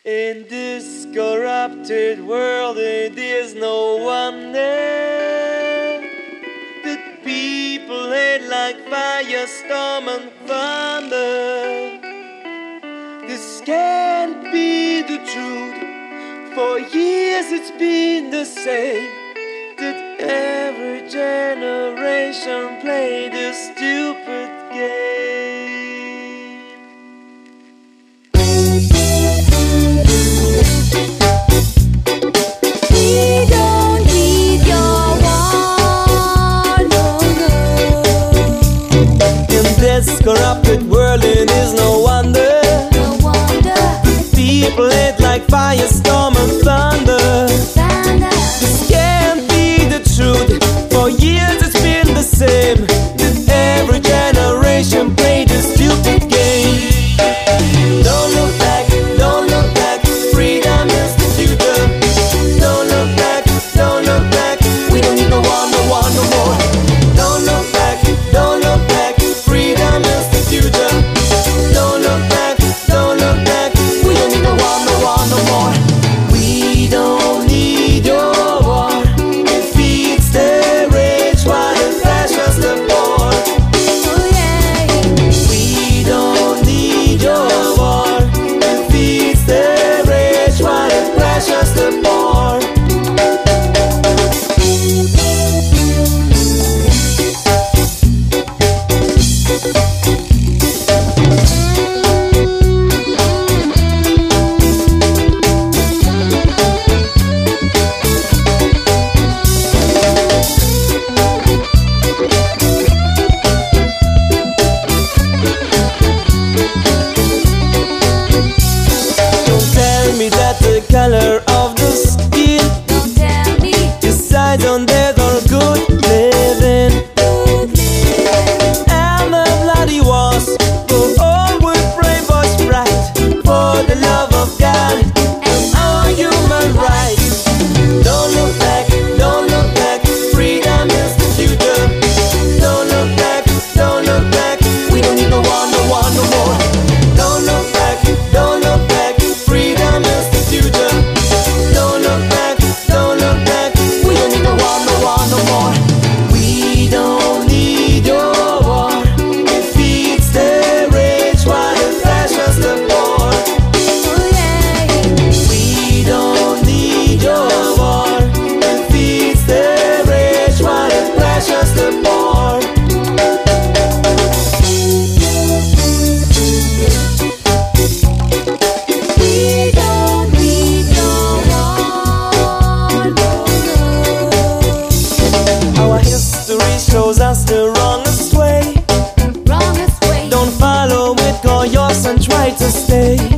In this corrupted world, it is no wonder that people hate like firestorm and thunder. This can't be the truth. For years it's been the same, that every generation played a stupid game. We don't need your war, no, no. In this corrupted world, it is no wonder, No wonder, people hate like firestorm and thunder. thunder. This can't be the truth. For years it's been the same, that every generation played a stupid game. Don't look back, don't look back, freedom is the future. Don't look back, don't look back, we don't need no one, no one, no more. Don't look back, don't look back, freedom is the future. Don't look back, don't look back, we don't need no one, no one, no more. We don't need your war, it feeds the rich while it pleasures the poor. Oh yeah, We don't need your war, it feeds the rich while it pleasures the poor. Don't tell me that the color of the skin don't tell me decides on death or good living. And the bloody wars for all with brave voice bright, for the love of God and our human rights. Don't look back, don't look back, freedom is the future. Don't look back, don't look back, we don't need no one, no one, no more. Don't look back, don't look back, freedom is the future. Don't look back, don't look back, we don't need no one, no one, no more. We don't need your war, it feeds the rich while it pleasures the poor. oh yeah, We don't need your war, it feeds the rich while it pleasures the poor. we don't need your war, no, no. Our history shows us the wrongest way. Wrongest way. Don't follow it, go yours and try to stay.